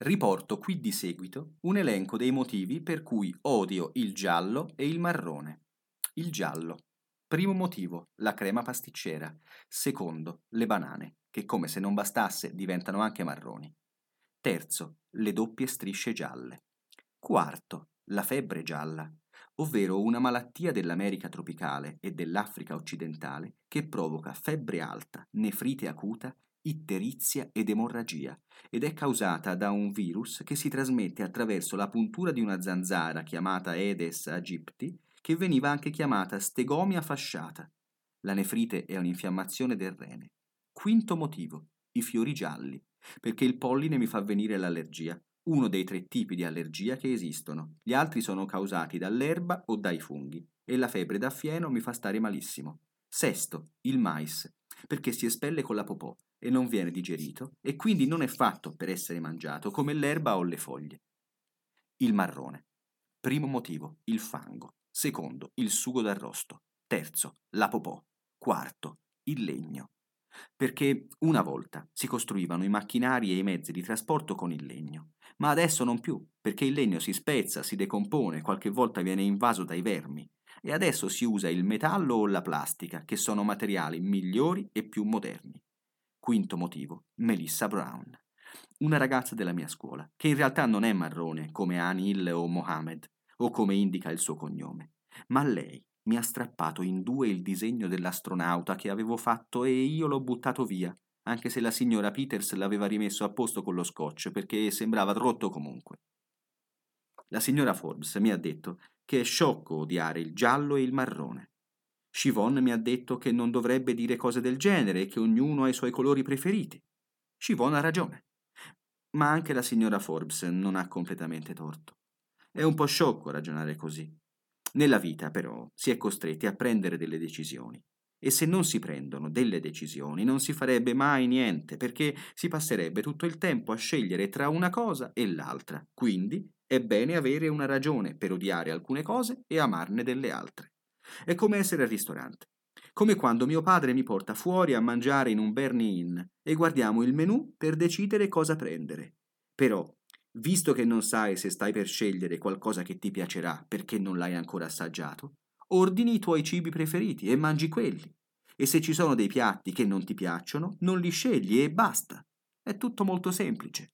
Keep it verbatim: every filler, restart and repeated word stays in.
Riporto qui di seguito un elenco dei motivi per cui odio il giallo e il marrone. Il giallo. Primo motivo, la crema pasticcera. Secondo, le banane, che come se non bastasse diventano anche marroni. Terzo, le doppie strisce gialle. Quarto, la febbre gialla, ovvero una malattia dell'America tropicale e dell'Africa occidentale che provoca febbre alta, nefrite acuta, itterizia ed emorragia, ed è causata da un virus che si trasmette attraverso la puntura di una zanzara chiamata Aedes aegypti, che veniva anche chiamata stegomia fasciata. La nefrite è un'infiammazione del rene. Quinto motivo, i fiori gialli, perché il polline mi fa venire l'allergia, uno dei tre tipi di allergia che esistono. Gli altri sono causati dall'erba o dai funghi, e la febbre da fieno mi fa stare malissimo. Sesto, il mais, perché si espelle con la popò e non viene digerito, e quindi non è fatto per essere mangiato come l'erba o le foglie. Il marrone. Primo motivo, il fango. Secondo, il sugo d'arrosto. Terzo, la popò. Quarto, il legno. Perché una volta si costruivano i macchinari e i mezzi di trasporto con il legno, ma adesso non più, perché il legno si spezza, si decompone, qualche volta viene invaso dai vermi, e adesso si usa il metallo o la plastica, che sono materiali migliori e più moderni. Quinto motivo, Melissa Brown, una ragazza della mia scuola, che in realtà non è marrone come Anil o Mohammed, o come indica il suo cognome, ma lei mi ha strappato in due il disegno dell'astronauta che avevo fatto e io l'ho buttato via, anche se la signora Peters l'aveva rimesso a posto con lo scotch perché sembrava rotto comunque. La signora Forbes mi ha detto che è sciocco odiare il giallo e il marrone. Siobhan mi ha detto che non dovrebbe dire cose del genere e che ognuno ha i suoi colori preferiti. Siobhan ha ragione. Ma anche la signora Forbes non ha completamente torto. È un po' sciocco ragionare così. Nella vita, però, si è costretti a prendere delle decisioni. E se non si prendono delle decisioni, non si farebbe mai niente, perché si passerebbe tutto il tempo a scegliere tra una cosa e l'altra. Quindi è bene avere una ragione per odiare alcune cose e amarne delle altre. È come essere al ristorante. Come quando mio padre mi porta fuori a mangiare in un Berni Inn e guardiamo il menù per decidere cosa prendere. Però, visto che non sai se stai per scegliere qualcosa che ti piacerà perché non l'hai ancora assaggiato, ordini i tuoi cibi preferiti e mangi quelli. E se ci sono dei piatti che non ti piacciono, non li scegli e basta. È tutto molto semplice.